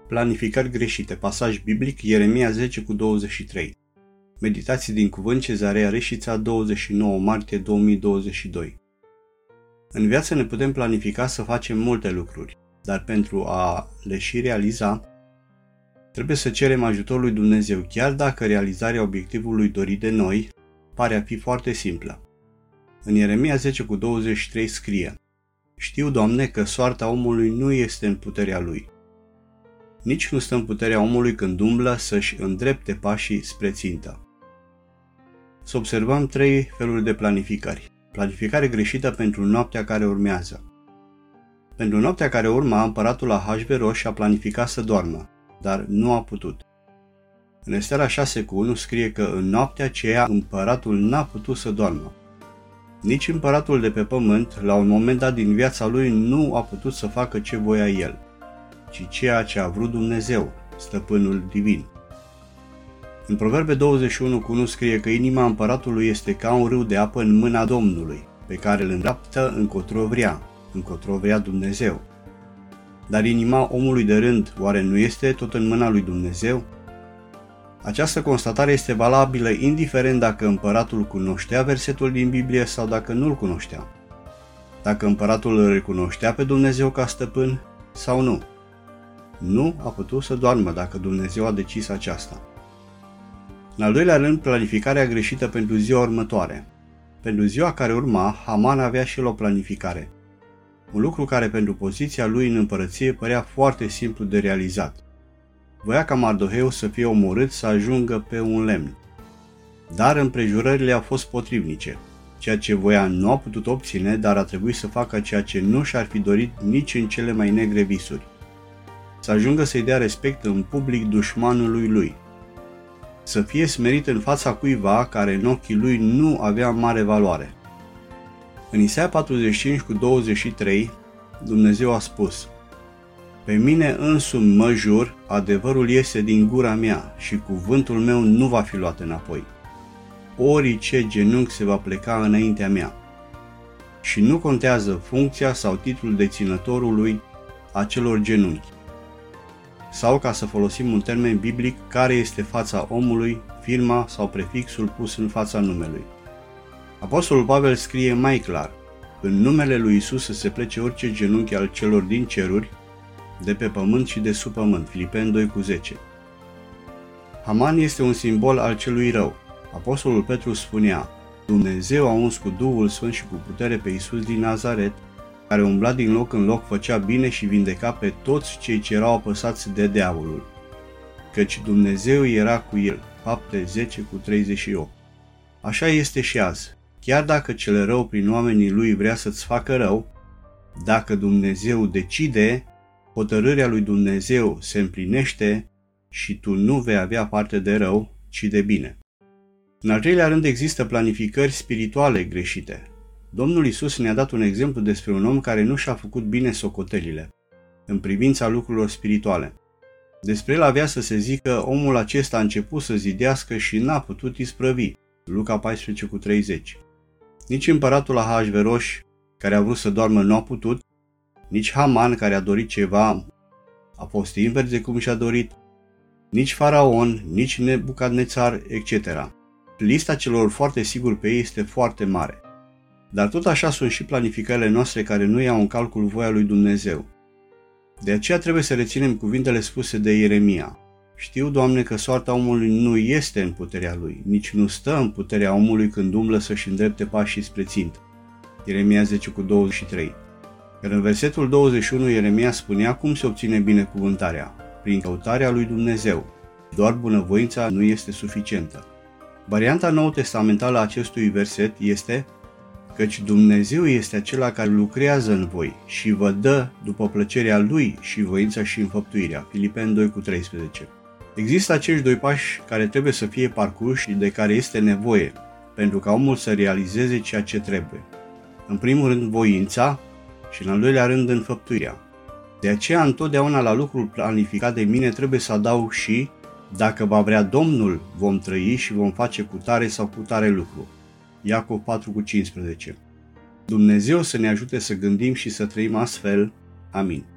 Planificări greșite. Pasaj biblic Ieremia 10:23. Meditații din cuvânt Cezarea Reșița, 29 martie 2022. În viață ne putem planifica să facem multe lucruri, dar pentru a le și realiza, trebuie să cerem ajutorul lui Dumnezeu, chiar dacă realizarea obiectivului dorit de noi pare a fi foarte simplă. În Ieremia 10:23 scrie: Știu, Doamne, că soarta omului nu este în puterea lui. Nici nu stă în puterea omului când umblă să-și îndrepte pașii spre țintă. Să observăm 3 feluri de planificări. Planificare greșită pentru noaptea care urmează. Pentru noaptea care urma, împăratul Ahasveros a planificat să doarmă, dar nu a putut. În Estera 6:1 scrie că în noaptea aceea împăratul n-a putut să doarmă. Nici împăratul de pe pământ, la un moment dat din viața lui, nu a putut să facă ce voia el, ci ceea ce a vrut Dumnezeu, stăpânul divin. În Proverbe 21:1 scrie că inima împăratului este ca un râu de apă în mâna Domnului, pe care îl îndreaptă încotro vrea Dumnezeu. Dar inima omului de rând, oare nu este tot în mâna lui Dumnezeu? Această constatare este valabilă indiferent dacă împăratul cunoștea versetul din Biblie sau dacă nu-l cunoștea. Dacă împăratul îl recunoștea pe Dumnezeu ca stăpân sau nu. Nu a putut să doarmă dacă Dumnezeu a decis aceasta. În al doilea rând, planificarea greșită pentru ziua următoare. Pentru ziua care urma, Haman avea și el o planificare. Un lucru care pentru poziția lui în împărăție părea foarte simplu de realizat. Voia ca Mardoheu să fie omorât să ajungă pe un lemn. Dar împrejurările au fost potrivnice. Ceea ce voia nu a putut obține, dar a trebuit să facă ceea ce nu și-ar fi dorit nici în cele mai negre visuri. Să ajungă să-i dea respect în public dușmanului lui. Să fie smerit în fața cuiva care în ochii lui nu avea mare valoare. În Isaia 45:23, Dumnezeu a spus: Pe mine însumi mă jur, adevărul iese din gura mea și cuvântul meu nu va fi luat înapoi. Orice genunchi se va pleca înaintea mea. Și nu contează funcția sau titlul deținătorului acelor genunchi. Sau, ca să folosim un termen biblic, care este fața omului, firma sau prefixul pus în fața numelui. Apostolul Pavel scrie mai clar: În numele lui Isus să se plece orice genunchi al celor din ceruri, de pe pământ și de sub pământ. Filipeni 2:10. Haman este un simbol al celui rău. Apostolul Petru spunea: Dumnezeu a uns cu Duhul Sfânt și cu putere pe Iisus din Nazaret, care umbla din loc în loc, făcea bine și vindeca pe toți cei ce erau apăsați de diavolul, căci Dumnezeu era cu el. Fapte 10:38. Așa este și azi. Chiar dacă cel rău prin oamenii lui vrea să-ți facă rău, dacă Dumnezeu decide, hotărârea lui Dumnezeu se împlinește și tu nu vei avea parte de rău, ci de bine. În al treilea rând, există planificări spirituale greșite. Domnul Iisus ne-a dat un exemplu despre un om care nu și-a făcut bine socotelile în privința lucrurilor spirituale. Despre el avea să se zică: omul acesta a început să zidească și n-a putut isprăvi. Luca 14:30. Nici împăratul Ahasveros, care a vrut să doarmă, nu a putut, nici Haman, care a dorit ceva, a fost invers de cum și-a dorit, nici Faraon, nici Nebucadnețar, etc. Lista celor foarte siguri pe ei este foarte mare. Dar tot așa sunt și planificările noastre care nu iau în calcul voia lui Dumnezeu. De aceea trebuie să reținem cuvintele spuse de Ieremia: Știu, Doamne, că soarta omului nu este în puterea lui, nici nu stă în puterea omului când umblă să-și îndrepte pașii spre țintă. Ieremia 10:23. Iar în versetul 21 Ieremia spunea cum se obține binecuvântarea: prin căutarea lui Dumnezeu. Doar bunăvoința nu este suficientă. Varianta nou-testamentală a acestui verset este: Căci Dumnezeu este acela care lucrează în voi și vă dă după plăcerea Lui și voința și înfăptuirea. Filipeni 2:13. Există acești 2 pași care trebuie să fie parcurși și de care este nevoie pentru ca omul să realizeze ceea ce trebuie. În primul rând voința și în al doilea rând înfăptuirea. De aceea întotdeauna la lucrul planificat de mine trebuie să adaug și: dacă va vrea Domnul, vom trăi și vom face cutare sau cutare lucru. Iacov 4:15. Dumnezeu să ne ajute să gândim și să trăim astfel. Amin.